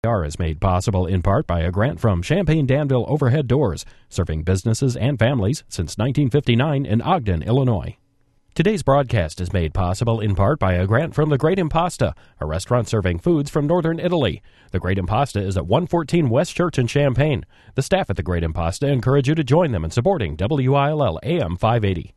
WIR is made possible in part by a grant from Champaign-Danville Overhead Doors, serving businesses and families since 1959 in Ogden, Illinois. Today's broadcast is made possible in part by a grant from The Great Impasta, a restaurant serving foods from northern Italy. The Great Impasta is at 114 West Church in Champaign. The staff at The Great Impasta encourage you to join them in supporting WILL AM 580.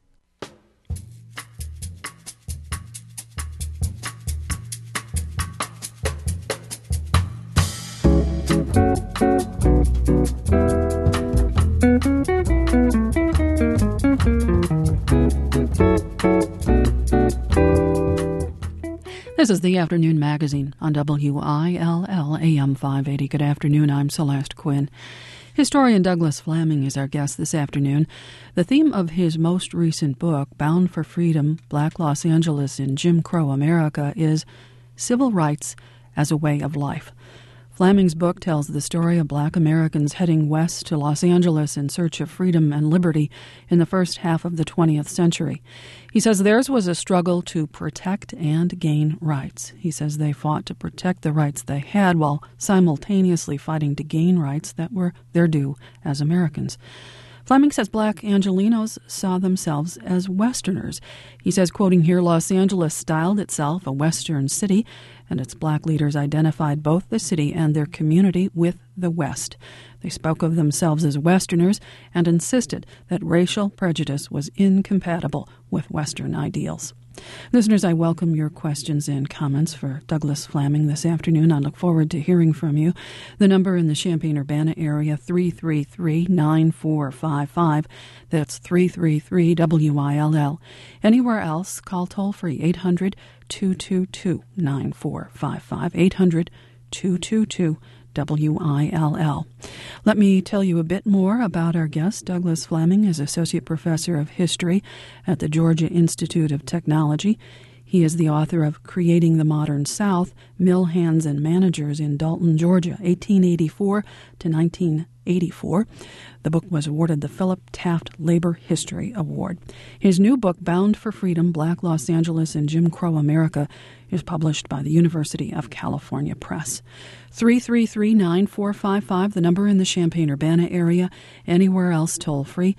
This is the Afternoon Magazine on WILL AM 580. Good afternoon, I'm Celeste Quinn. Historian Douglas Flaming is our guest this afternoon. The theme of his most recent book, Bound for Freedom, Black Los Angeles in Jim Crow America, is Civil Rights as a Way of Life. Flaming's book tells the story of Black Americans heading west to Los Angeles in search of freedom and liberty in the first half of the 20th century. He says theirs was a struggle to protect and gain rights. He says they fought to protect the rights they had while simultaneously fighting to gain rights that were their due as Americans. Flaming says Black Angelenos saw themselves as Westerners. He says, quoting here, Los Angeles styled itself a Western city, and its black leaders identified both the city and their community with the West. They spoke of themselves as Westerners and insisted that racial prejudice was incompatible with Western ideals. Listeners, I welcome your questions and comments for Douglas Flaming this afternoon. I look forward to hearing from you. The number in the Champaign-Urbana area, 333-9455. That's 333-WILL. Anywhere else, call toll-free, 800-222-9455, 800-222-WILL. Let me tell you a bit more about our guest. Douglas Flaming is Associate Professor of History at the Georgia Institute of Technology. He is the author of Creating the Modern South, Mill Hands and Managers in Dalton, Georgia, 1884 to 1984. The book was awarded the Philip Taft Labor History Award. His new book, Bound for Freedom, Black Los Angeles in Jim Crow America, is published by the University of California Press. 333-9455, the number in the Champaign-Urbana area. Anywhere else, toll-free,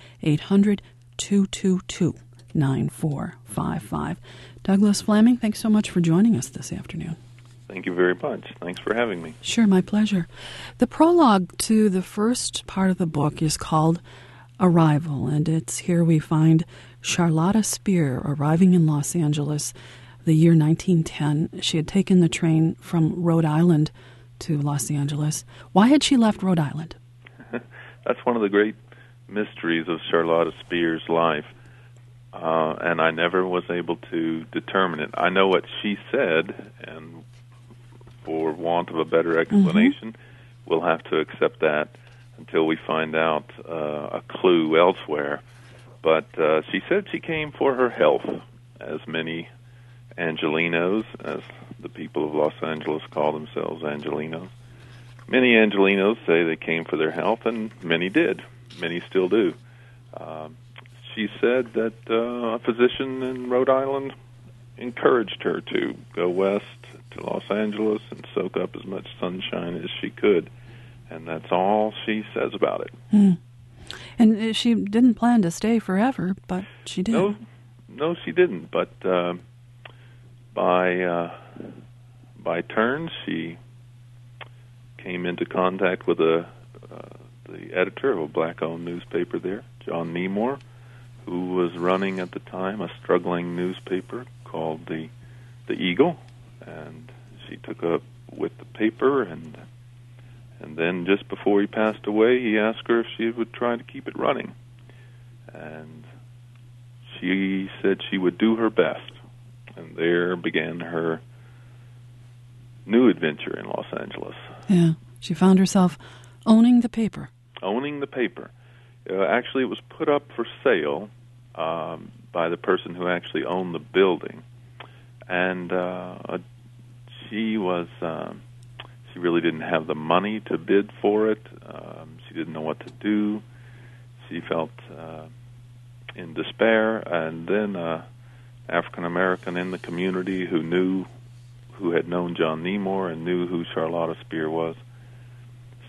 800-222-9455. Douglas Flaming, thanks so much for joining us this afternoon. Thank you very much. Thanks for having me. Sure, my pleasure. The prologue to the first part of the book is called Arrival, and it's here we find Charlotta Spear arriving in Los Angeles the year 1910. She had taken the train from Rhode Island to Los Angeles. Why had she left Rhode Island? That's one of the great mysteries of Charlotta Spear's life, and I never was able to determine it. I know what she said, and for want of a better explanation, we'll have to accept that until we find out a clue elsewhere. But she said she came for her health, as many Angelenos, as the people of Los Angeles call themselves Angelenos. Many Angelenos say they came for their health, and many did. Many still do. She said that a physician in Rhode Island encouraged her to go west to Los Angeles and soak up as much sunshine as she could. And that's all she says about it. And she didn't plan to stay forever, but she did. No, she didn't. But by turns, she came into contact with the editor of a black-owned newspaper there, John Nemore, who was running at the time a struggling newspaper called the Eagle, and she took up with the paper, and then just before he passed away, he asked her if she would try to keep it running, and she said she would do her best, and there began her new adventure in Los Angeles. Yeah, she found herself owning the paper. Owning the paper. Actually, it was put up for sale by the person who actually owned the building, and she really didn't have the money to bid for it. She didn't know what to do. She felt in despair, and then African American in the community who had known John Nemore and knew who Charlotta Spear was,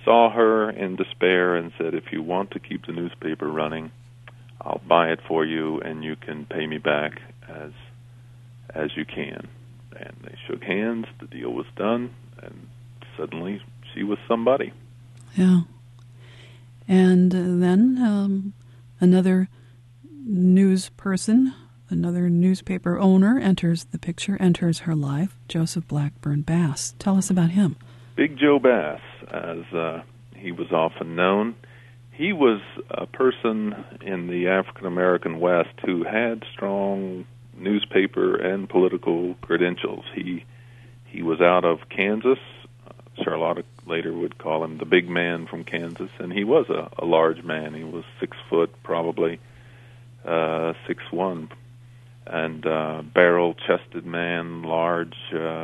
saw her in despair and said, if you want to keep the newspaper running, I'll buy it for you, and you can pay me back as you can. And they shook hands, the deal was done, and suddenly she was somebody. Yeah. And then another news person, another newspaper owner enters the picture, enters her life, Joseph Blackburn Bass. Tell us about him. Big Joe Bass, as he was often known. He was a person in the African-American West who had strong newspaper and political credentials. He was out of Kansas. Charlotta later would call him the big man from Kansas, and he was a large man. He was 6 foot, probably 6'1", and barrel-chested man, large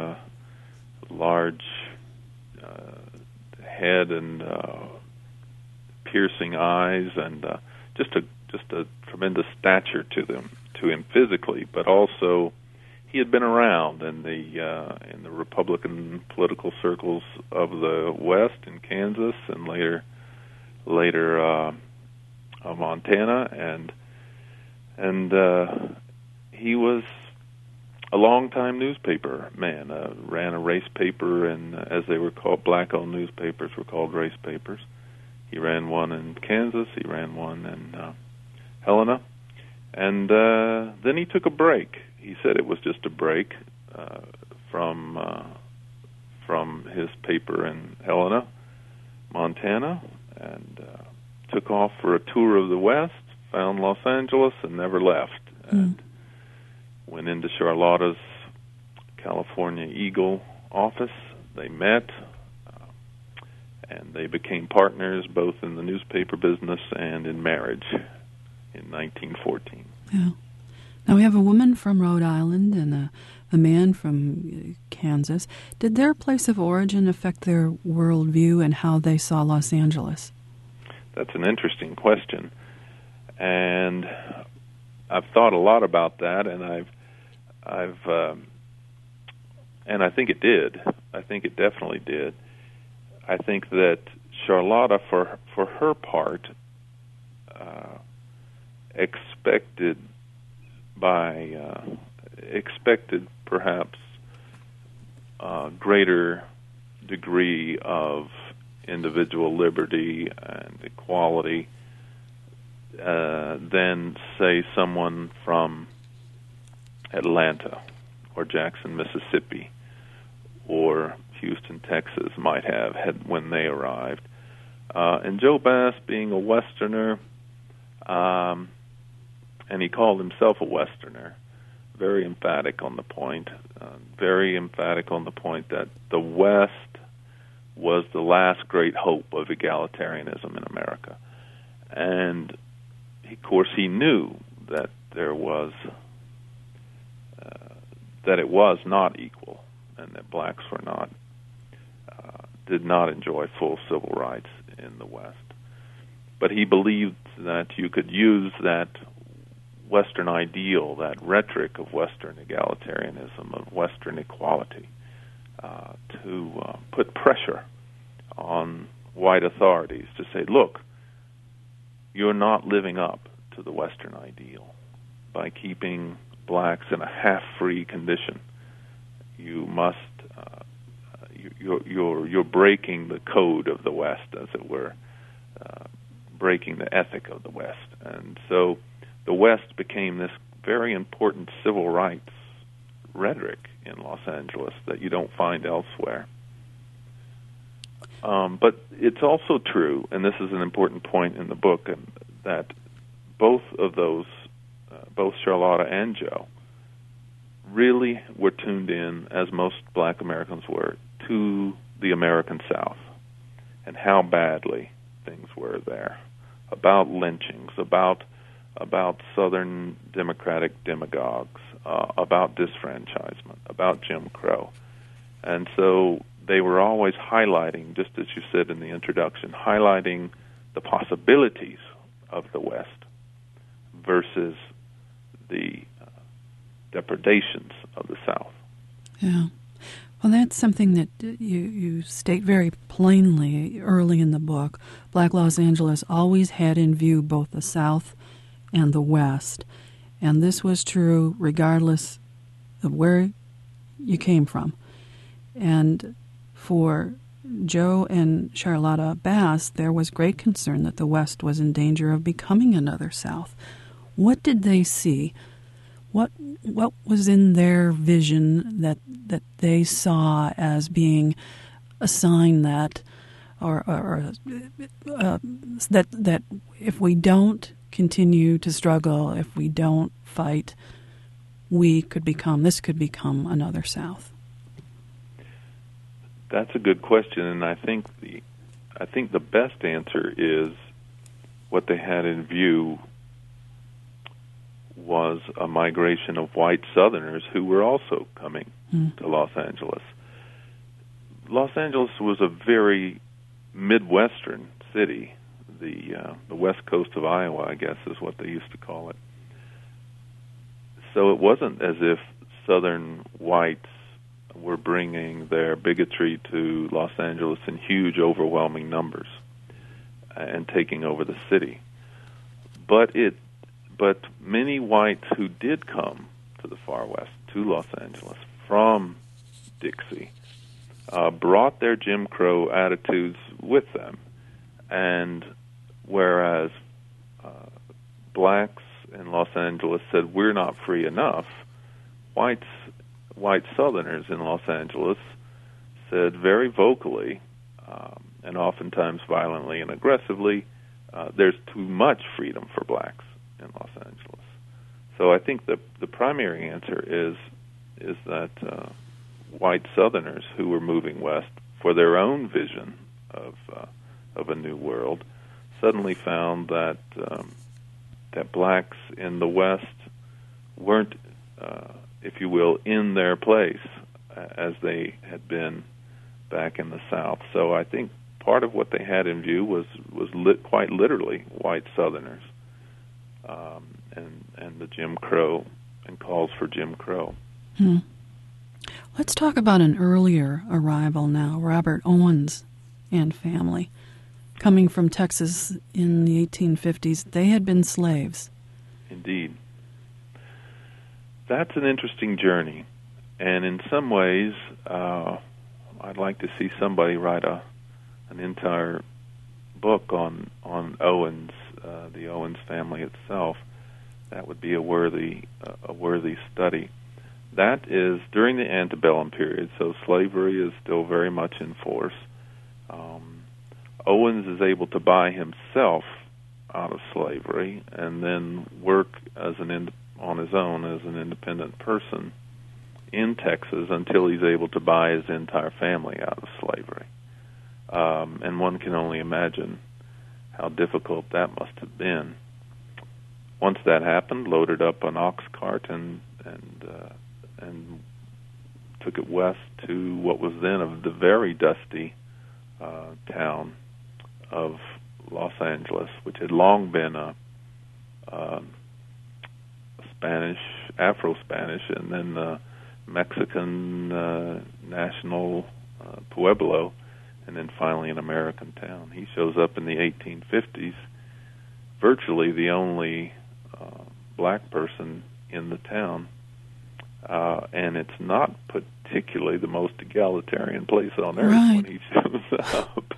head and piercing eyes, and just a tremendous stature to him physically, but also he had been around in the Republican political circles of the West in Kansas and later Montana, and he was a long-time newspaper man. Ran a race paper, and as they were called, black-owned newspapers were called race papers. He ran one in Kansas. He ran one in Helena, and then he took a break. He said it was just a break from his paper in Helena, Montana, and took off for a tour of the West, found Los Angeles, and never left. And went into Charlotta's California Eagle office. They met, and they became partners both in the newspaper business and in marriage in 1914. Yeah. Now we have a woman from Rhode Island and a man from Kansas. Did their place of origin affect their worldview and how they saw Los Angeles? That's an interesting question, and I've thought a lot about that, and and I think it did. I think it definitely did. I think that Charlotta, for her part, expected perhaps greater degree of individual liberty and equality than, say, someone from Atlanta or Jackson, Mississippi, or Houston, Texas might have had when they arrived. And Joe Bass, being a Westerner, and he called himself a Westerner, very emphatic on the point that the West was the last great hope of egalitarianism in America. And, of course, he knew that there was that it was not equal, and that blacks were not did not enjoy full civil rights in the West. But he believed that you could use that Western ideal, that rhetoric of Western egalitarianism, of Western equality, to put pressure on white authorities to say, look, you're not living up to the Western ideal by keeping blacks in a half-free condition. You must, you're breaking the code of the West, as it were, breaking the ethic of the West. And so the West became this very important civil rights rhetoric in Los Angeles that you don't find elsewhere. But it's also true, and this is an important point in the book, that both of those, both Charlotta and Joe, really were tuned in, as most black Americans were, to the American South and how badly things were there, about lynchings, about Southern Democratic demagogues, about disfranchisement, about Jim Crow. And so they were always highlighting, just as you said in the introduction, highlighting the possibilities of the West versus the depredations of the South. Yeah. Well, that's something that you state very plainly early in the book. Black Los Angeles always had in view both the South and the West, and this was true regardless of where you came from. And for Joe and Charlotta Bass, there was great concern that the West was in danger of becoming another South. What did they see? What was in their vision that they saw as being a sign that, that if we don't continue to struggle, if we don't fight, this could become another South? That's a good question, and I think the best answer is what they had in view was a migration of white Southerners who were also coming to Los Angeles. Los Angeles was a very Midwestern city. The west coast of Iowa, I guess, is what they used to call it. So it wasn't as if Southern whites were bringing their bigotry to Los Angeles in huge, overwhelming numbers and taking over the city. But many whites who did come to the far west, to Los Angeles, from Dixie, brought their Jim Crow attitudes with them. And whereas blacks in Los Angeles said, we're not free enough, white Southerners in Los Angeles said very vocally, and oftentimes violently and aggressively, there's too much freedom for blacks in Los Angeles. So I think the primary answer is that white Southerners who were moving west for their own vision of a new world suddenly found that blacks in the West weren't, if you will, in their place as they had been back in the South. So I think part of what they had in view was quite literally white Southerners, and the Jim Crow and calls for Jim Crow. Let's talk about an earlier arrival now, Robert Owens and family. Coming from Texas in the 1850s, they had been slaves. Indeed. That's an interesting journey, and in some ways, I'd like to see somebody write an entire book on Owens, the Owens family itself. That would be a worthy study. That is during the antebellum period, so slavery is still very much in force. Owens is able to buy himself out of slavery and then work on his own as an independent person in Texas until he's able to buy his entire family out of slavery. And one can only imagine how difficult that must have been. Once that happened, loaded up an ox cart and took it west to what was then the very dusty town of Los Angeles, which had long been a Spanish, Afro-Spanish, and then Mexican national pueblo, and then finally an American town. He shows up in the 1850s, virtually the only black person in the town, and it's not particularly the most egalitarian place on earth when he shows up.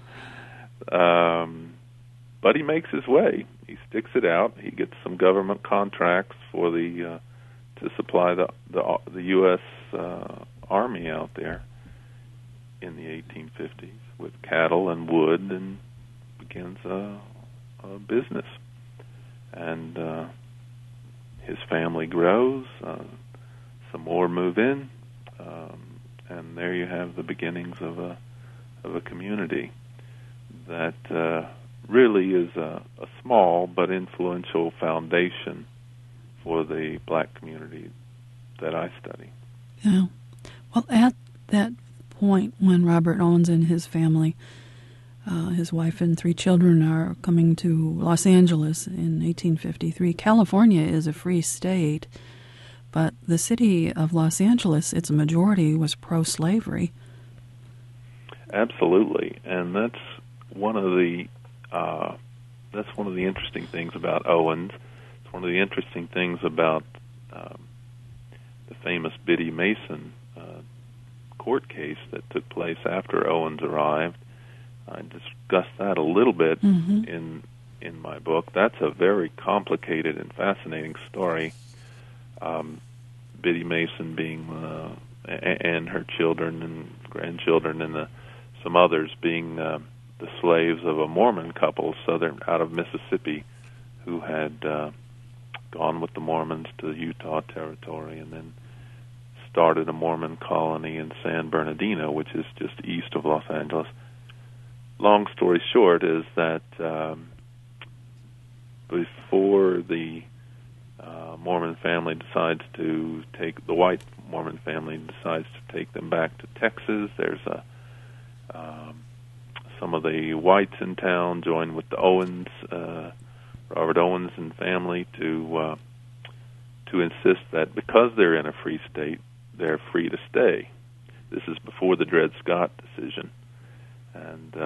But he makes his way. He sticks it out. He gets some government contracts for to supply the U.S. Army out there in the 1850s with cattle and wood, and begins a business. And his family grows. Some more move in, and there you have the beginnings of a community that really is a small but influential foundation for the black community that I study. Yeah. Well, at that point when Robert Owens and his family, his wife and 3 children, are coming to Los Angeles in 1853, California is a free state, but the city of Los Angeles, its majority was pro-slavery. Absolutely, and that's one of the interesting things about Owens. It's one of the interesting things about the famous Biddy Mason court case that took place after Owens arrived. I discussed that a little bit in my book. That's a very complicated and fascinating story. Biddy Mason being and her children and grandchildren and some others being the slaves of a Mormon couple out of Mississippi who had gone with the Mormons to the Utah Territory and then started a Mormon colony in San Bernardino, which is just east of Los Angeles. Long story short is that before the Mormon family decides to take the white Mormon family decides to take them back to Texas, there's some of the whites in town join with the Owens, Robert Owens and family to insist that because they're in a free state, they're free to stay. This is before the Dred Scott decision. And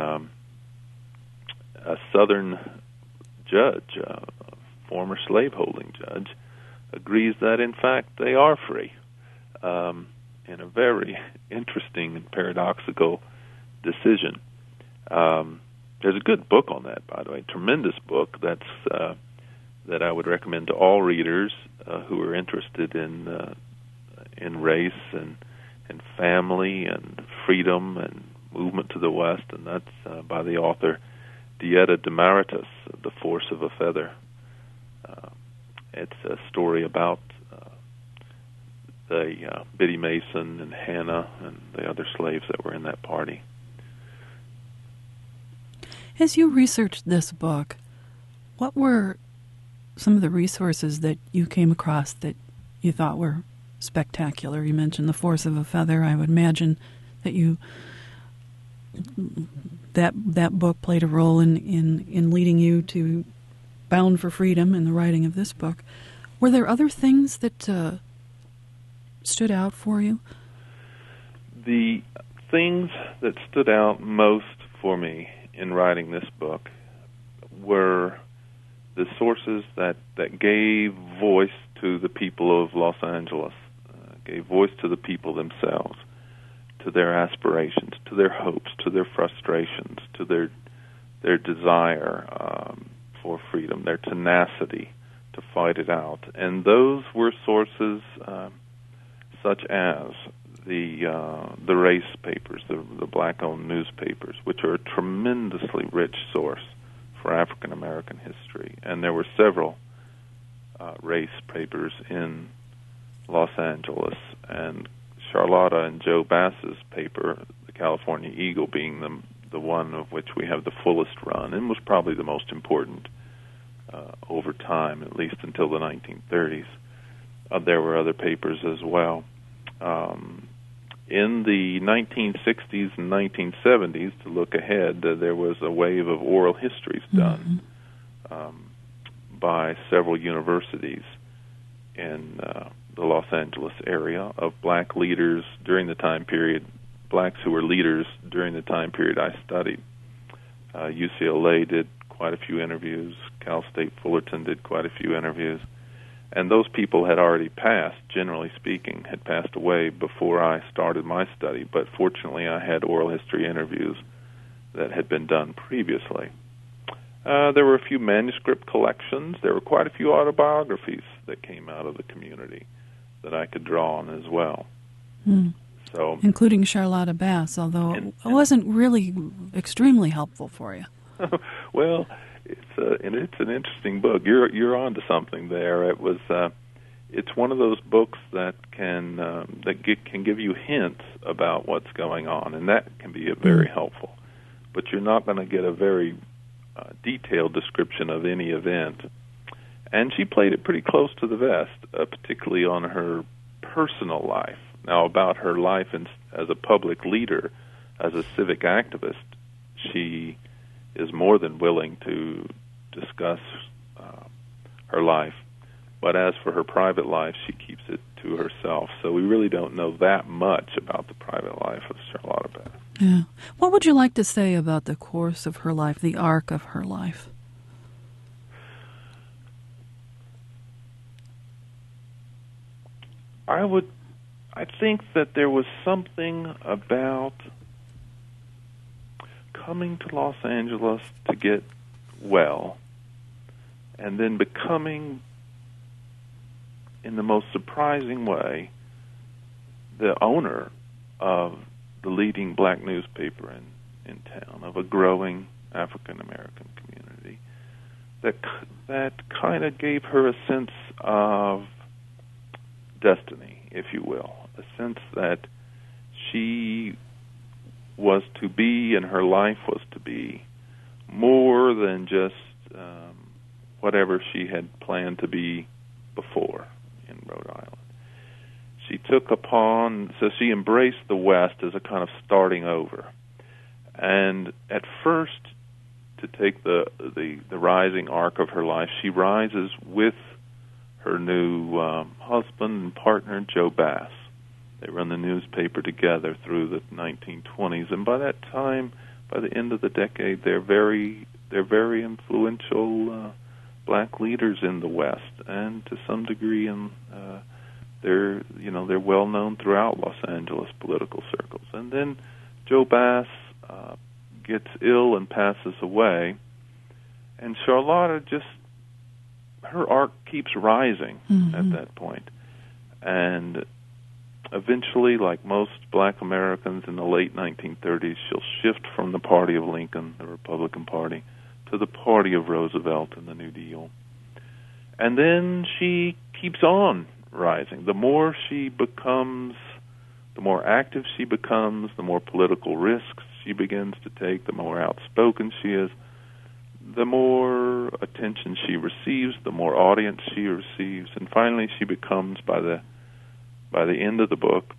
a Southern judge, a former slaveholding judge, agrees that, in fact, they are free in a very interesting and paradoxical decision. There's a good book on that, by the way, tremendous book that I would recommend to all readers who are interested in race and family and freedom and movement to the West, and that's by the author Dieta de Maritas, The Force of a Feather. It's a story about the Biddy Mason and Hannah and the other slaves that were in that party. As you researched this book, what were some of the resources that you came across that you thought were spectacular? You mentioned The Force of a Feather. I would imagine that that book played a role in leading you to Bound for Freedom and the writing of this book. Were there other things that stood out for you? The things that stood out most for me in writing this book were the sources that gave voice to the people of Los Angeles, gave voice to the people themselves, to their aspirations, to their hopes, to their frustrations, to their desire for freedom, their tenacity to fight it out. And those were sources such as the race papers, the black-owned newspapers, which are a tremendously rich source for African American history. And there were several race papers in Los Angeles, and Charlotta and Joe Bass's paper, the California Eagle, being the one of which we have the fullest run, and was probably the most important over time, at least until the 1930s. There were other papers as well. In the 1960s and 1970s, to look ahead, there was a wave of oral histories done by several universities in the Los Angeles area of black leaders during the time period, blacks who were leaders during the time period I studied. UCLA did quite a few interviews. Cal State Fullerton did quite a few interviews. And those people had already passed, generally speaking, had passed away before I started my study. But fortunately, I had oral history interviews that had been done previously. There were a few manuscript collections. There were quite a few autobiographies that came out of the community that I could draw on as well. So, including Charlotta Bass, although it wasn't really extremely helpful for you. Well, it's an interesting book. You're onto something there. It was it's one of those books that can give you hints about what's going on, and that can be very helpful. But you're not going to get a very detailed description of any event. And she played it pretty close to the vest, particularly on her personal life. Now, about her life as a public leader, as a civic activist, she is more than willing to discuss her life But as for her private life, she keeps it to herself. So we really don't know that much about the private life of Charlotta Bass. Yeah. What would you like to say about the course of her life, the arc of her life? I think that there was something about coming to Los Angeles to get well and then becoming, in the most surprising way, the owner of the leading black newspaper in town, of a growing African-American community, that kind of gave her a sense of destiny, if you will, a sense that she was to be and her life was to be more than just whatever she had planned to be before in Rhode Island. She so she embraced the West as a kind of starting over. And at first, to take the rising arc of her life, she rises with her new husband and partner, Joe Bass. They run the newspaper together through the 1920s, and by that time, by the end of the decade, they're very influential black leaders in the West, and to some degree, they're well known throughout Los Angeles political circles. And then Joe Bass gets ill and passes away, and Charlotta her arc keeps rising at that point. And eventually, like most black Americans in the late 1930s, she'll shift from the party of Lincoln, the Republican Party, to the party of Roosevelt and the New Deal. And then she keeps on rising. The more she becomes, the more active she becomes, the more political risks she begins to take, the more outspoken she is, the more attention she receives, the more audience she receives, and finally she becomes, by the end of the book,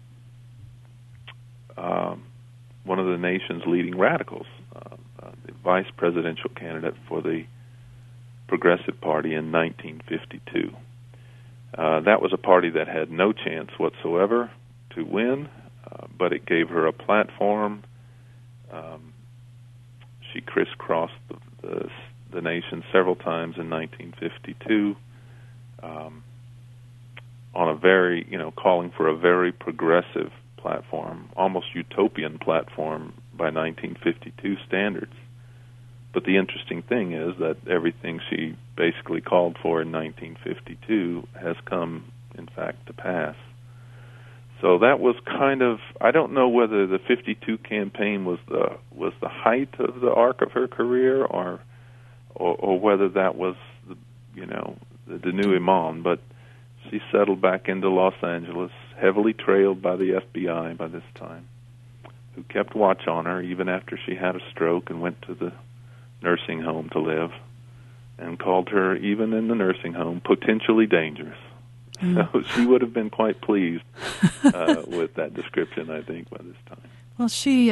one of the nation's leading radicals, the vice presidential candidate for the Progressive Party in 1952. That was a party that had no chance whatsoever to win, but it gave her a platform. She crisscrossed the nation several times in 1952 on a very, calling for a very progressive platform, almost utopian platform by 1952 standards. But the interesting thing is that everything she basically called for in 1952 has come, in fact, to pass. So that was kind of, I don't know whether the 52 campaign was the height of the arc of her career or whether that was the denouement, but she settled back into Los Angeles, heavily trailed by the FBI by this time, who kept watch on her even after she had a stroke and went to the nursing home to live, and called her, even in the nursing home, potentially dangerous. So she would have been quite pleased with that description, I think, by this time. Well, she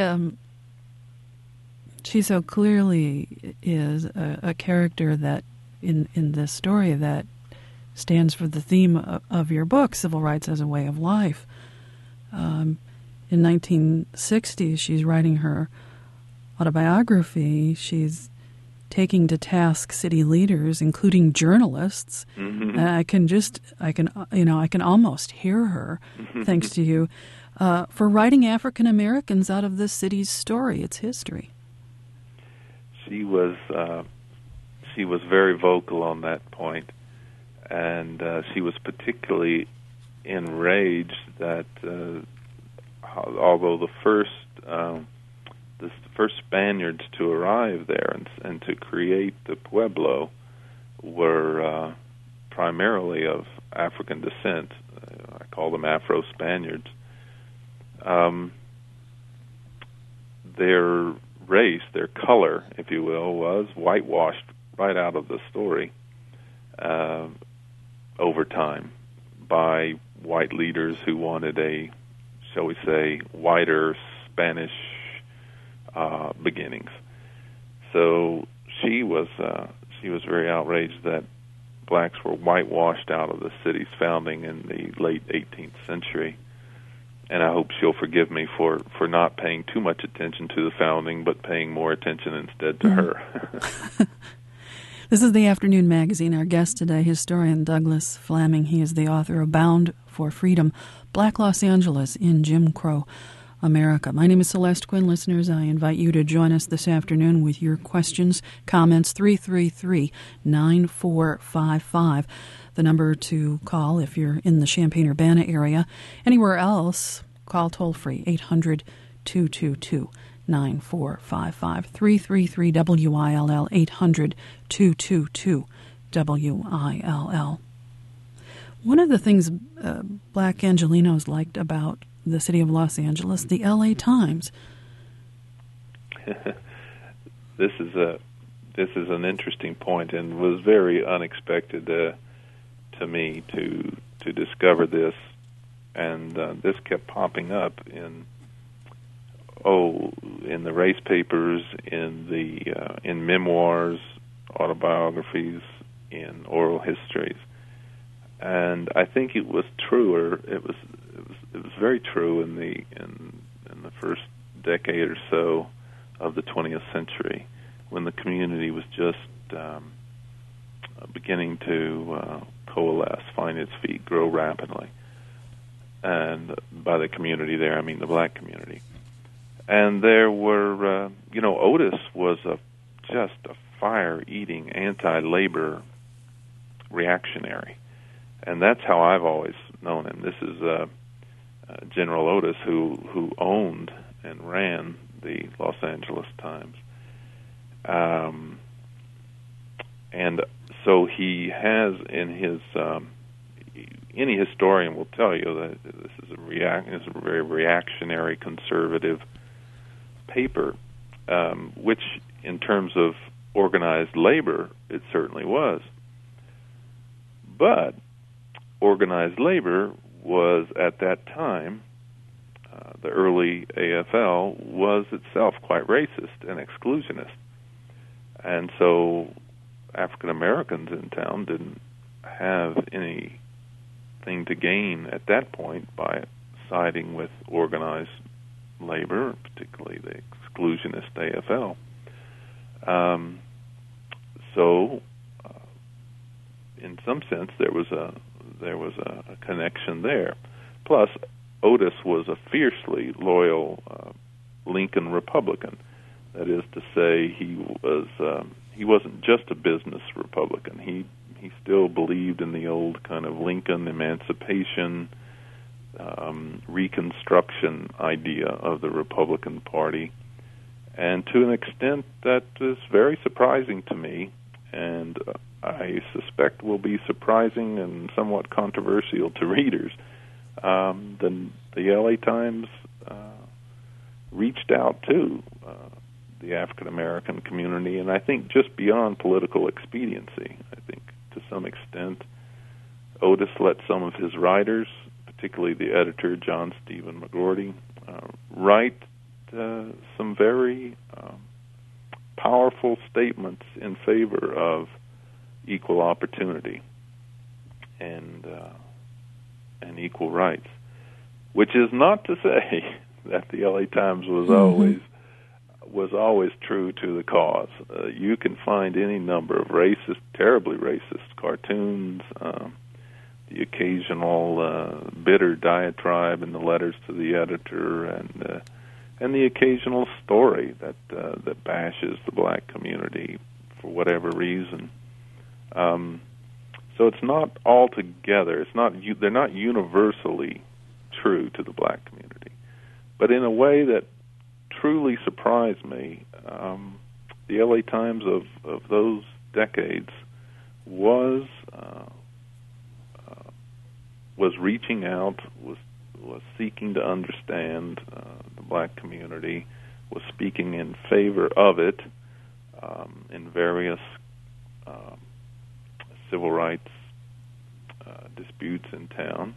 so clearly is a character that, in this story, that stands for the theme of your book, Civil Rights as a Way of Life. In 1960, she's writing her autobiography. She's taking to task city leaders, including journalists. Mm-hmm. I can almost hear her, thanks to you, for writing African Americans out of the city's story, its history. She was very vocal on that point, and she was particularly enraged that although the first Spaniards to arrive there and to create the Pueblo were primarily of African descent. I call them Afro-Spaniards. Their race, their color, if you will, was whitewashed right out of the story over time by white leaders who wanted a, shall we say, whiter Spanish beginnings. So she was very outraged that blacks were whitewashed out of the city's founding in the late 18th century. And I hope she'll forgive me for not paying too much attention to the founding, but paying more attention instead to her. This is the Afternoon Magazine. Our guest today, historian Douglas Flaming. He is the author of Bound for Freedom, Black Los Angeles in Jim Crow America. My name is Celeste Quinn. Listeners, I invite you to join us this afternoon with your questions, comments, 333-9455. The number to call if you're in the Champaign-Urbana area. Anywhere else, call toll-free, 800-222-9455, 333-WILL, 800-222-WILL. One of the things Black Angelenos liked about the city of Los Angeles, the L.A. Times. This is an interesting point, and was very unexpected to me to discover this, and this kept popping up in the race papers, in memoirs, autobiographies, in oral histories, and I think it was truer. It was very true in the first decade or so of the 20th century, when the community was just beginning to coalesce, find its feet, grow rapidly. And by the community there, I mean the black community. And there were, Otis was just a fire-eating, anti-labor reactionary. And that's how I've always known him. This is General Otis, who owned and ran the Los Angeles Times. And so he has in his any historian will tell you that this is a very reactionary, conservative paper, which in terms of organized labor, it certainly was. But organized labor was, at that time, the early AFL was itself quite racist and exclusionist. And so African Americans in town didn't have anything to gain at that point by siding with organized labor, particularly the exclusionist AFL. So, in some sense, there was a connection there. Plus, Otis was a fiercely loyal Lincoln Republican. That is to say, he wasn't just a business Republican. He still believed in the old kind of Lincoln emancipation, Reconstruction idea of the Republican Party, and to an extent that is very surprising to me, and I suspect will be surprising and somewhat controversial to readers. The L.A. Times reached out to the African American community, and I think just beyond political expediency. I think to some extent Otis let some of his writers, particularly the editor John Stephen McGorty, write some very powerful statements in favor of equal opportunity and equal rights, which is not to say that the LA Times was always true to the cause. You can find any number of terribly racist cartoons, the occasional bitter diatribe in the letters to the editor, and the occasional story that bashes the black community for whatever reason. So it's not altogether. They're not universally true to the black community, but in a way that truly surprised me, the LA Times of those decades was reaching out, was seeking to understand the black community, was speaking in favor of it in various civil rights disputes in town,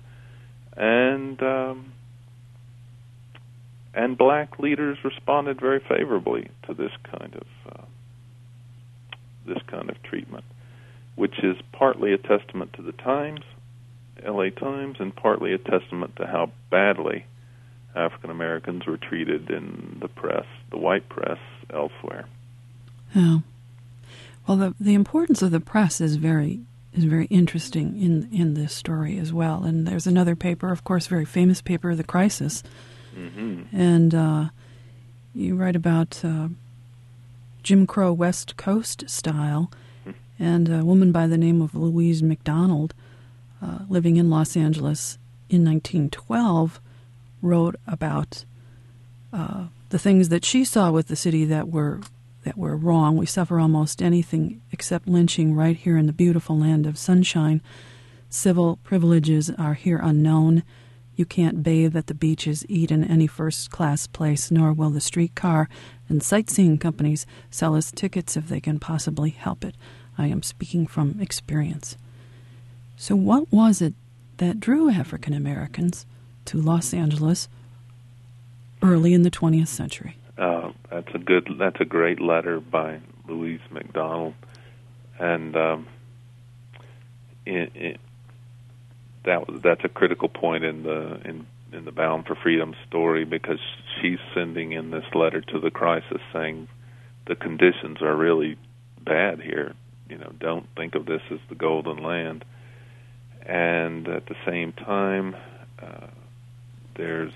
and black leaders responded very favorably to this kind of treatment, which is partly a testament to the Times, L.A. Times, and partly a testament to how badly African Americans were treated in the press, the white press, elsewhere. Yeah. Well, the importance of the press is very interesting in this story as well. And there's another paper, of course, very famous paper, The Crisis. Mm-hmm. And you write about Jim Crow West Coast style, and a woman by the name of Louise McDonald, living in Los Angeles in 1912, wrote about the things that she saw with the city that were wrong. We suffer almost anything except lynching right here in the beautiful land of sunshine. Civil privileges are here unknown. You can't bathe at the beaches, eat in any first-class place, nor will the streetcar and sightseeing companies sell us tickets if they can possibly help it. I am speaking from experience. So what was it that drew African Americans to Los Angeles early in the 20th century? That's a great letter by Louise McDonald, and that's a critical point in the Bound for Freedom story, because she's sending in this letter to The Crisis saying the conditions are really bad here. Don't think of this as the Golden Land. And at the same time, there's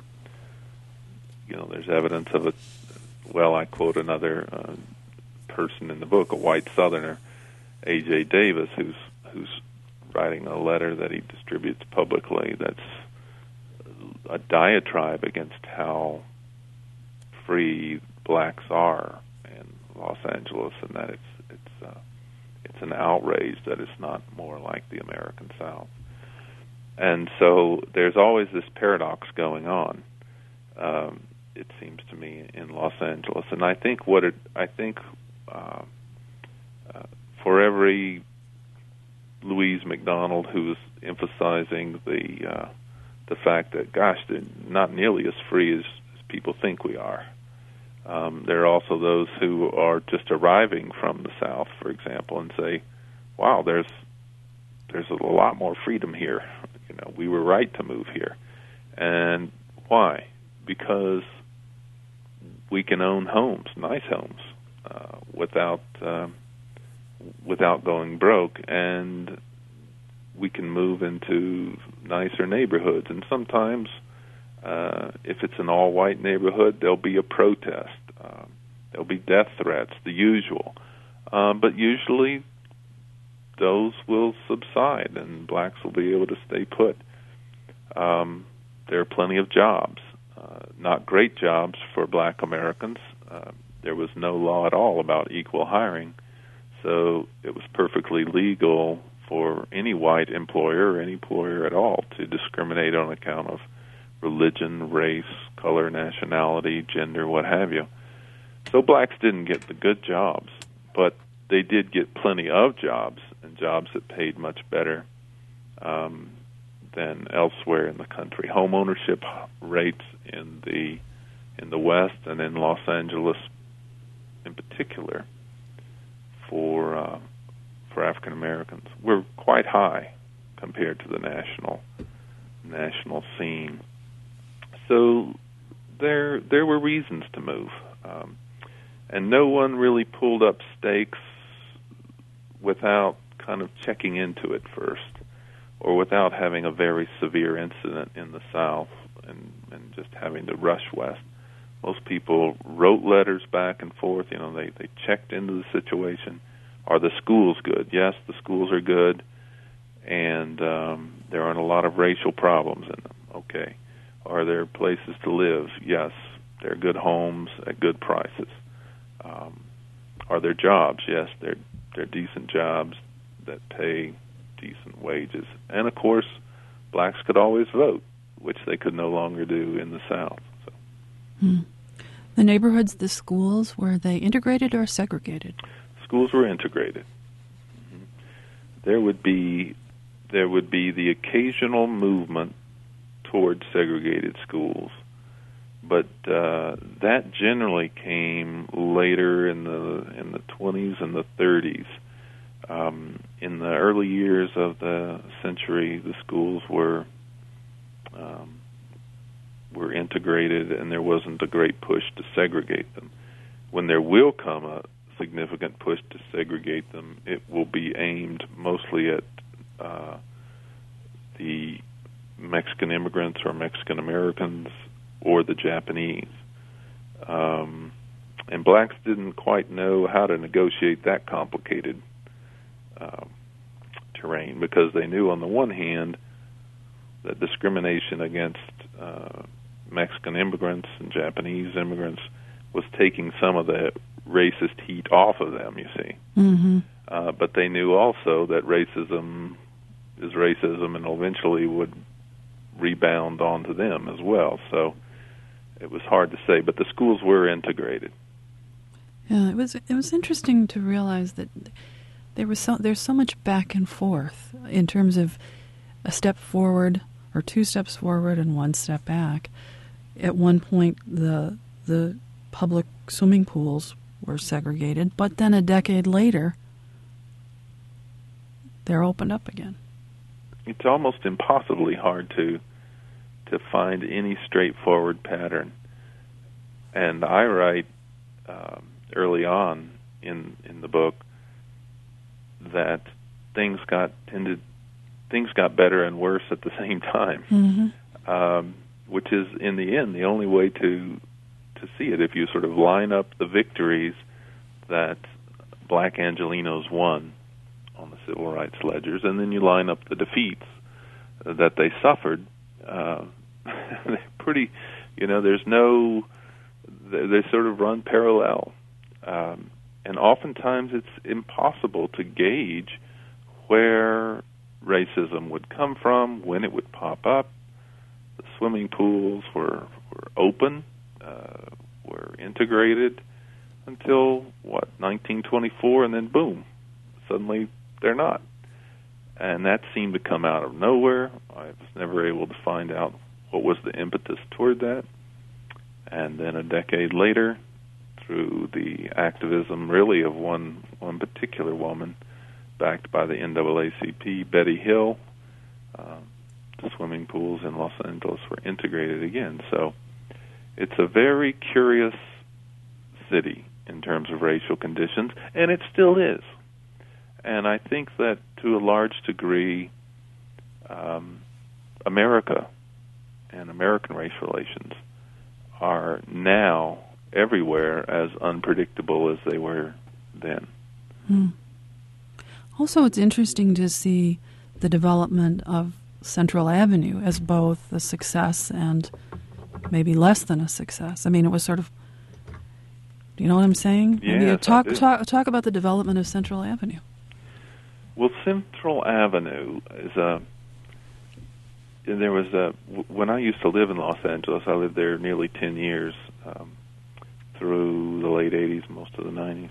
evidence of I quote another person in the book, a white Southerner, A.J. Davis, who's writing a letter that he distributes publicly that's a diatribe against how free blacks are in Los Angeles, and that it's an outrage that it's not more like the American South. And so there's always this paradox going on, it seems to me, in Los Angeles. And I think for every Louise McDonald who's emphasizing the fact that, gosh, they're not nearly as free as people think we are. There are also those who are just arriving from the South, for example, and say, wow, there's a lot more freedom here. We were right to move here. And why? Because we can own homes, nice homes, without going broke, and we can move into nicer neighborhoods. And sometimes, if it's an all-white neighborhood, there'll be a protest. There'll be death threats, the usual. But usually those will subside, and blacks will be able to stay put. There are plenty of jobs, not great jobs for black Americans. There was no law at all about equal hiring, so it was perfectly legal for any white employer or any employer at all to discriminate on account of religion, race, color, nationality, gender, what have you. So blacks didn't get the good jobs, but they did get plenty of jobs, and jobs that paid much better than elsewhere in the country. Home ownership rates in the West and in Los Angeles in particular for African Americans were quite high compared to the national scene. So there were reasons to move, and no one really pulled up stakes without kind of checking into it first, or without having a very severe incident in the South and just having to rush west. Most people wrote letters back and forth. They checked into the situation. Are the schools good? Yes, the schools are good, and there aren't a lot of racial problems in them. Okay. Are there places to live? Yes. There are good homes at good prices. Are there jobs? Yes, they're decent jobs that pay decent wages. And, of course, blacks could always vote, which they could no longer do in the South. So. The neighborhoods, the schools, were they integrated or segregated? Schools were integrated. Mm-hmm. There would be the occasional movement towards segregated schools, but that generally came later in the 20s and the 30s. In the early years of the century, the schools were integrated, and there wasn't a great push to segregate them. When there will come a significant push to segregate them, it will be aimed mostly at the Mexican immigrants or Mexican Americans or the Japanese. And blacks didn't quite know how to negotiate that complicated terrain, because they knew on the one hand that discrimination against Mexican immigrants and Japanese immigrants was taking some of the racist heat off of them, you see. Mm-hmm. But they knew also that racism is racism and eventually would rebound onto them as well. So it was hard to say, but the schools were integrated. Yeah, it was interesting to realize that there's so much back and forth in terms of a step forward or two steps forward and one step back. At one point, the public swimming pools were segregated, but then a decade later, they're opened up again. It's almost impossibly hard to find any straightforward pattern. And I write early on in the book that things got better and worse at the same time, Mm-hmm. Which is in the end the only way to see it. If you sort of line up the victories that black Angelenos won on the civil rights ledgers, and then you line up the defeats that they suffered, they're pretty, they sort of run parallel. And oftentimes it's impossible to gauge where racism would come from, when it would pop up. The swimming pools were open, were integrated until, 1924, and then boom, suddenly they're not. And that seemed to come out of nowhere. I was never able to find out what was the impetus toward that. And then a decade later, through the activism really of one particular woman, backed by the NAACP, Betty Hill, the swimming pools in Los Angeles were integrated again. So it's a very curious city in terms of racial conditions, and it still is. And I think that to a large degree, America and American race relations are now everywhere as unpredictable as they were then. Hmm. Also, it's interesting to see the development of Central Avenue as both a success and maybe less than a success. I mean, it was sort of, do you know what I'm saying? Yes, talk about the development of Central Avenue. Well, Central Avenue is when I used to live in Los Angeles, I lived there nearly 10 years, through the late 80s, most of the 90s.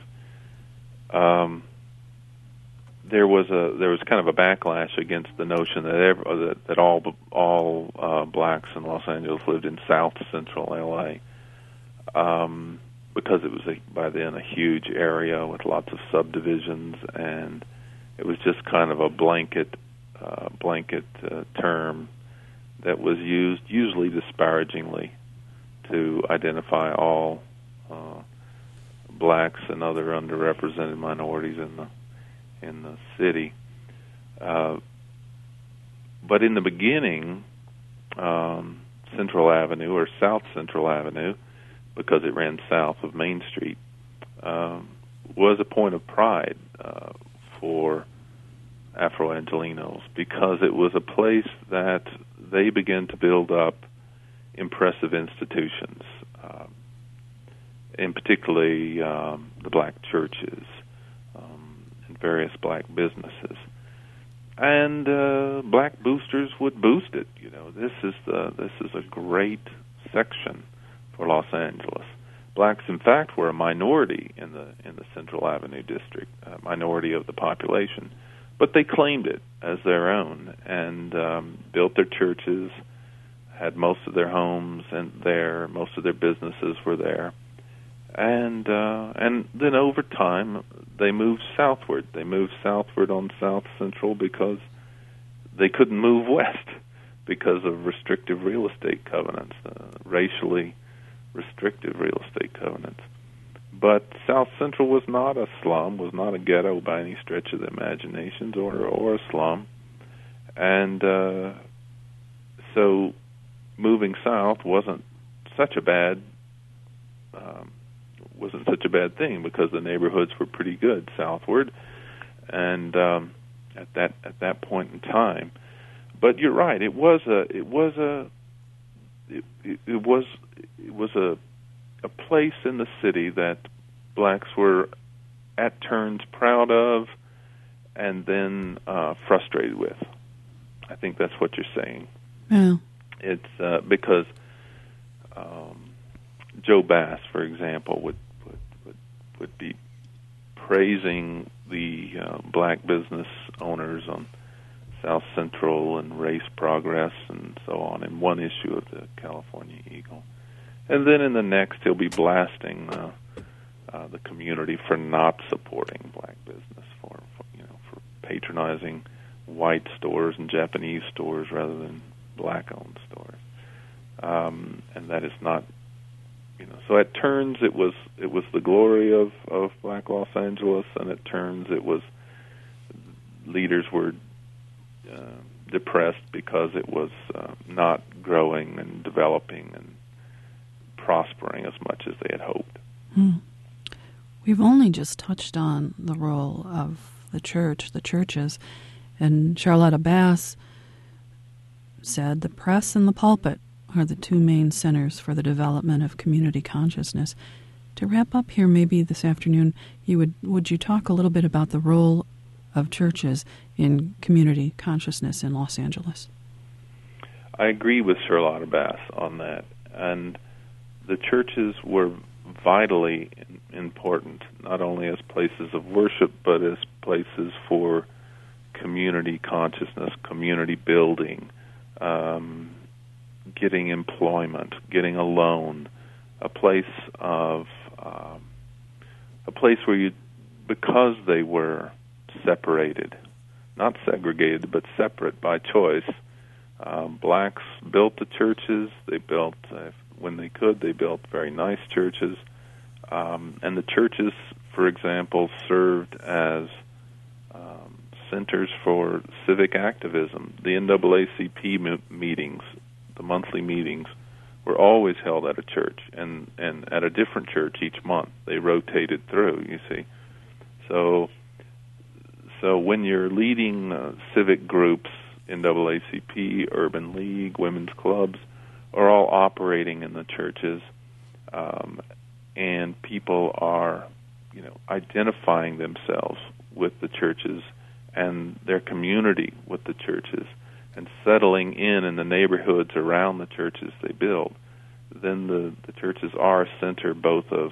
There was kind of a backlash against the notion that all blacks in Los Angeles lived in South Central LA, because it was by then a huge area with lots of subdivisions, and it was just kind of a blanket term that was used usually disparagingly to identify all blacks and other underrepresented minorities in the city. But in the beginning, Central Avenue, or South Central Avenue, because it ran south of Main Street, was a point of pride for Afro-Angelenos, because it was a place that they began to build up impressive institutions, in particularly the black churches and various black businesses. And black boosters would boost it. This is a great section for Los Angeles. Blacks, in fact, were a minority in the Central Avenue district, a minority of the population, but they claimed it as their own and built their churches, had most of their homes and there, most of their businesses were there, And then over time, they moved southward. They moved southward on South Central because they couldn't move west because of restrictive real estate covenants, racially restrictive real estate covenants. But South Central was not a slum, was not a ghetto by any stretch of the imagination, or a slum. And so moving south wasn't such a bad thing because the neighborhoods were pretty good southward, and at that point in time. But you're right. It was a place in the city that blacks were at turns proud of, and then frustrated with. I think that's what you're saying. Yeah. It's because Joe Bass, for example, would be praising the black business owners on South Central and race progress and so on in one issue of the California Eagle, and then in the next he'll be blasting the community for not supporting black business, for patronizing white stores and Japanese stores rather than black-owned stores, and that is not. So at turns it was the glory of Black Los Angeles, and at turns it was leaders were depressed because it was not growing and developing and prospering as much as they had hoped. We've only just touched on the role of the churches, and Charlotta Bass said the press and the pulpit are the two main centers for the development of community consciousness. To wrap up here, maybe this afternoon, would you talk a little bit about the role of churches in community consciousness in Los Angeles? I agree with Charlotta Bass on that, and the churches were vitally important, not only as places of worship, but as places for community consciousness, community building, getting employment, getting a loan, a place where you, because they were separated, not segregated, but separate by choice. Blacks built the churches. They built, when they could, they built very nice churches. And the churches, for example, served as centers for civic activism. The NAACP meetings, the monthly meetings, were always held at a church, and at a different church each month. They rotated through, you see. So when you're leading civic groups, NAACP, Urban League, women's clubs, are all operating in the churches, and people are, identifying themselves with the churches and their community with the churches, and settling in the neighborhoods around the churches they build, then the churches are a center both of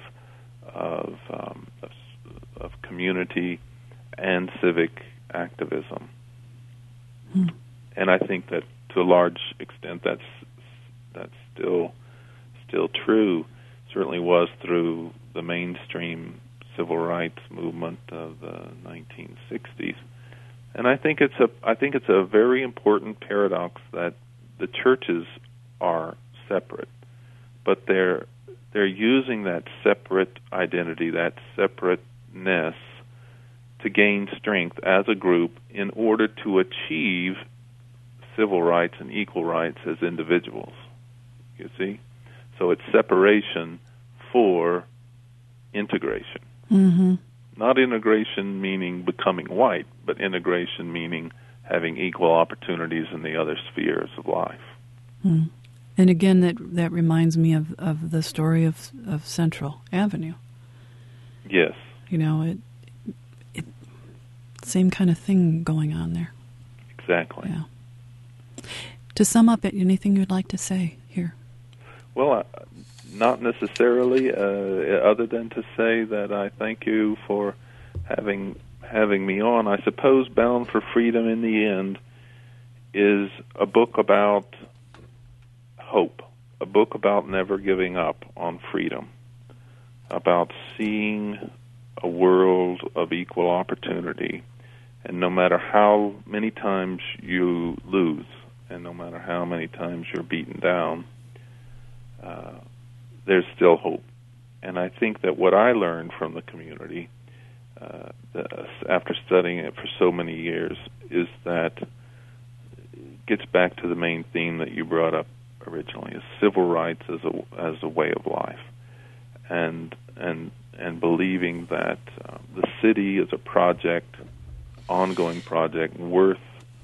community and civic activism. And I think that to a large extent that's still true. Certainly was through the mainstream civil rights movement of the 1960s. And I think it's a very important paradox that the churches are separate, but they're using that separate identity, that separateness, to gain strength as a group in order to achieve civil rights and equal rights as individuals. You see? So it's separation for integration. Mm-hmm. Not integration meaning becoming white, but integration meaning having equal opportunities in the other spheres of life. Mm. And again, that reminds me of the story of Central Avenue. Yes. It same kind of thing going on there. Exactly. Yeah. To sum up, anything you'd like to say here? Well, not necessarily, other than to say that I thank you for having me on. I suppose Bound for Freedom in the end is a book about hope, a book about never giving up on freedom. about seeing a world of equal opportunity, and no matter how many times you lose, and no matter how many times you're beaten down, there's still hope. And I think that what I learned from the community, after studying it for so many years, is that it gets back to the main theme that you brought up originally: is civil rights as a way of life, and believing that the city is a project, ongoing project, worth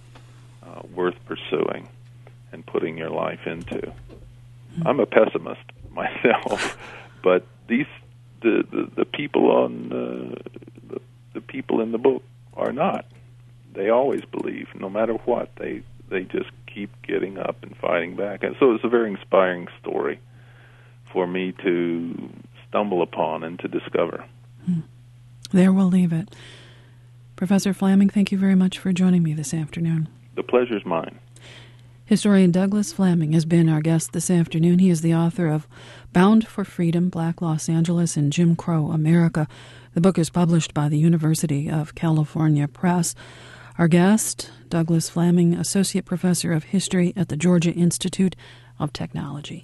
pursuing and putting your life into. I'm a pessimist myself, but the people on the people in the book are not. They always believe, no matter what. They just keep getting up and fighting back. And so it's a very inspiring story for me to stumble upon and to discover. There we'll leave it. Professor Flaming, thank you very much for joining me this afternoon. The pleasure's mine. Historian Douglas Flaming has been our guest this afternoon. He is the author of Bound for Freedom, Black Los Angeles and Jim Crow America. The book is published by the University of California Press. Our guest, Douglas Flaming, Associate Professor of History at the Georgia Institute of Technology.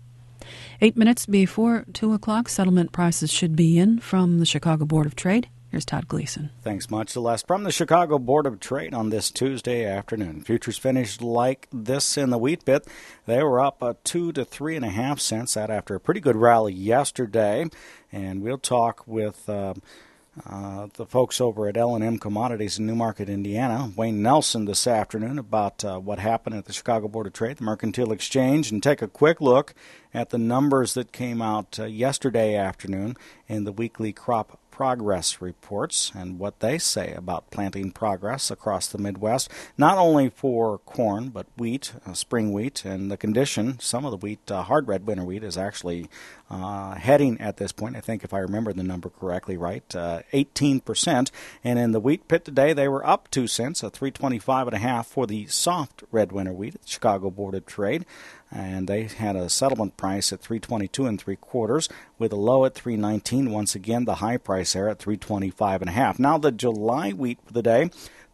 8 minutes before 2 o'clock, settlement prices should be in from the Chicago Board of Trade. Here's Todd Gleason. Thanks much, Celeste. From the Chicago Board of Trade on this Tuesday afternoon. Futures finished like this in the wheat bit. They were up 2 to 3.5 cents. That after a pretty good rally yesterday. And we'll talk with the folks over at L&M Commodities in Newmarket, Indiana, Wayne Nelson, this afternoon about what happened at the Chicago Board of Trade, the Mercantile Exchange, and take a quick look at the numbers that came out yesterday afternoon in the weekly crop progress reports and what they say about planting progress across the Midwest, not only for corn, but wheat, spring wheat, and the condition. Some of the wheat, hard red winter wheat, is actually heading at this point, I think if I remember the number correctly, right, 18%. And in the wheat pit today, they were up 2 cents, $3.25.5 for the soft red winter wheat at the Chicago Board of Trade. And they had a settlement price at $3.22 3/4, with a low at $3.19. Once again, the high price there at $3.25.5. Now the July wheat for the day,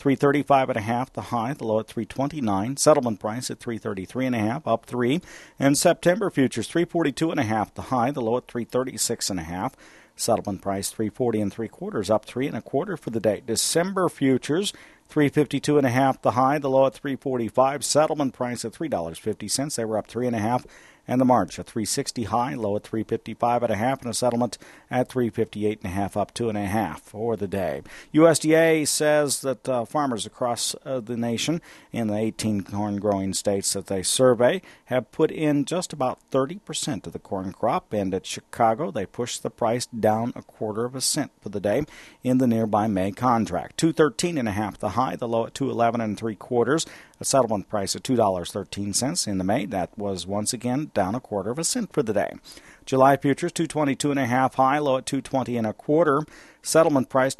$3.35.5 the high, the low at $3.29. Settlement price at $3.33.5, up 3. And September futures $3.42.5 the high, the low at $3.36.5. Settlement price $3.40 3/4, up 3 1/4 for the day. December futures $3.52.5 the high, the low at $3.45. Settlement price at $3.50. They were up 3 1/2. And the March, a $3.60 high, low at $3.55.5, and a settlement at $3.58.5, up 2 1/2 for the day. USDA says that farmers across the nation in the 18 corn-growing states that they survey have put in just about 30% of the corn crop, and at Chicago they pushed the price down 1/4 cent for the day in the nearby May contract. $2.13.5 the high, the low at $2.11 3/4. A settlement price of $2.13 in the May. That was once again down 1/4 cent for the day. July futures $2.22.5 high, low at $2.20 1/4. Settlement price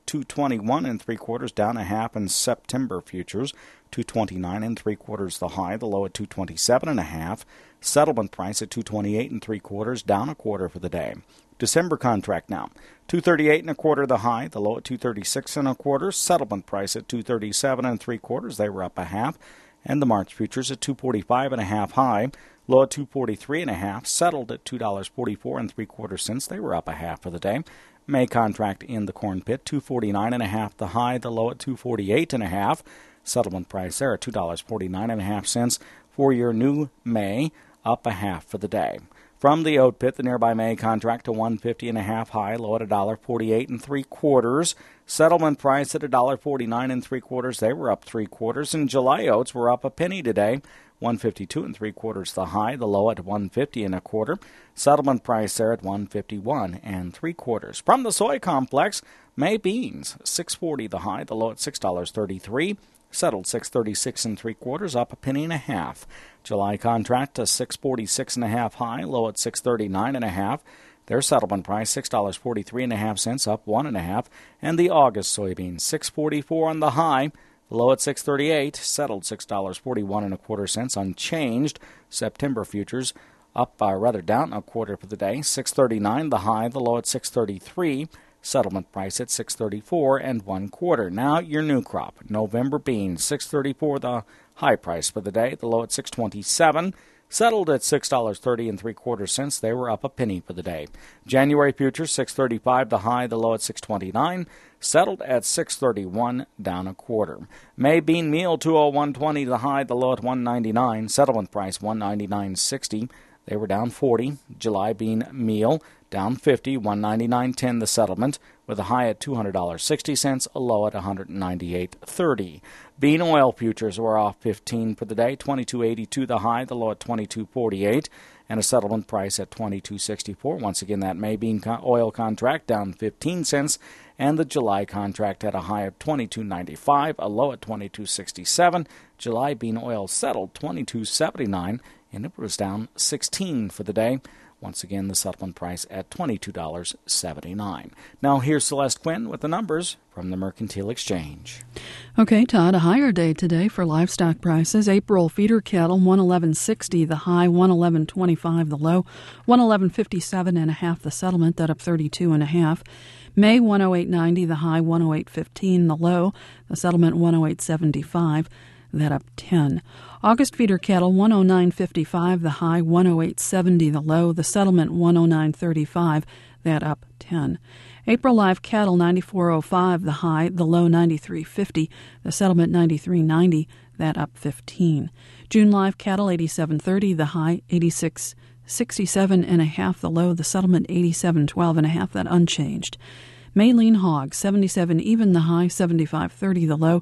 $2.21 3/4, down 1/2. And September futures $2.29 3/4 the high, the low at $2.27.5. Settlement price at $2.28 3/4, down 1/4 for the day. December contract now, $2.38 1/4 the high, the low at $2.36 1/4. Settlement price at $2.37 3/4. They were up 1/2. And the March futures at $2.45.5 high, low at $2.43.5. Settled at $2.44 3/4. They were up 1/2 for the day. May contract in the corn pit, $2.49.5 the high, the low at $2.48.5. Settlement price there at $2.49.5 for your new May, up 1/2 for the day. From the oat pit, the nearby May contract to $1.50.5 high, low at $1.48 3/4. Settlement price at $1.49 3/4. They were up 3/4. And July oats were up a penny today, $1.52 3/4 the high, the low at $1.50 1/4. Settlement price there at $1.51 3/4. From the soy complex, May beans $6.40 the high, the low at $6.33. Settled $6.36 3/4, up a penny and a half. July contract to $6.46.5 high, low at $6.39.5. Their settlement price $6.43.5, up 1 1/2. And the August soybeans $6.44 on the high, low at $6.38. Settled $6.41 1/4, unchanged. September futures rather down a quarter for the day. $6.39 the high, the low at $6.33. Settlement price at $6.34 1/4. Now your new crop. November beans, $6.34 the high price for the day, the low at $6.27. Settled at $6.30 3/4. They were up a penny for the day. January futures, $6.35 the high, the low at $6.29. Settled at $6.31, down a quarter. May bean meal, $201.20 the high, the low at $1.99. Settlement price $1.99.60. They were down 40. July bean meal down 50, $199.10 the settlement, with a high at $200.60, a low at $198.30. Bean oil futures were off 15 for the day, $22.82 the high, the low at $22.48, and a settlement price at $22.64. Once again, that May bean oil contract down 15 cents, and the July contract had a high of $22.95, a low at $22.67. July bean oil settled $22.79, and it was down 16 for the day. Once again, the settlement price at $22.79. Now here's Celeste Quinn with the numbers from the Mercantile Exchange. Okay, Todd, a higher day today for livestock prices. April feeder cattle, $111.60 the high, $111.25 the low, $111.57.5 the settlement, that up 32.5. May, $108.90 the high, $108.15 the low, the settlement $108.75. That up 10. August feeder cattle, $109.55 the high, $108.70 the low, the settlement $109.35, that up 10. April live cattle, $94.05 the high, the low $93.50, the settlement $93.90, that up 15. June live cattle, $87.30 the high, $86.67.5 the low, the settlement $87.12.5, that unchanged. May lean hog, 77 even the high, 75.30 the low,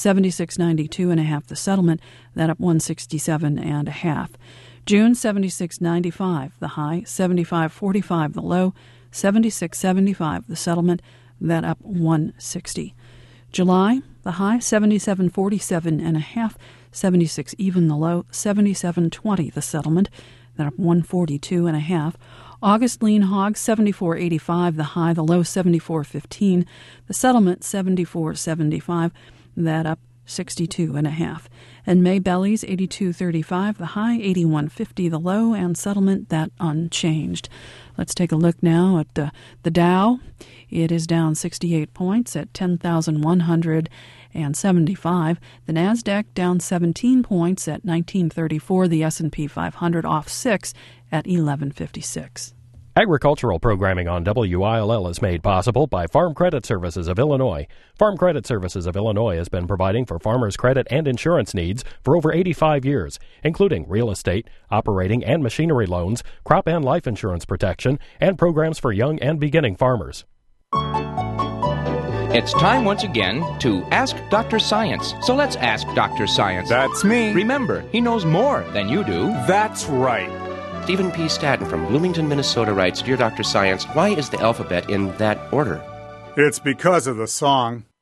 76.92.5 the settlement, that up 167.5. June, 76.95 the high, 75.45 the low, 76.75 the settlement, that up 160. July, the high, 77.47.5, 76 even the low, 77.20 the settlement, that up 142.5. August lean hog, 74.85 the high, the low 74.15, the settlement 74.75, that up 62.5. And May bellies, 82.35 the high, 81.50 the low, and settlement that unchanged. Let's take a look now at the Dow. It is down 68 points at 10,175. The Nasdaq down 17 points at 1934. The S&P 500 off 6 at 1156. Agricultural programming on WILL is made possible by Farm Credit Services of Illinois. Farm Credit Services of Illinois has been providing for farmers' credit and insurance needs for over 85 years, including real estate, operating and machinery loans, crop and life insurance protection, and programs for young and beginning farmers. It's time once again to Ask Dr. Science. So let's ask Dr. Science. That's me. Remember, he knows more than you do. That's right. Stephen P. Statton from Bloomington, Minnesota writes, Dear Dr. Science, why is the alphabet in that order? It's because of the song.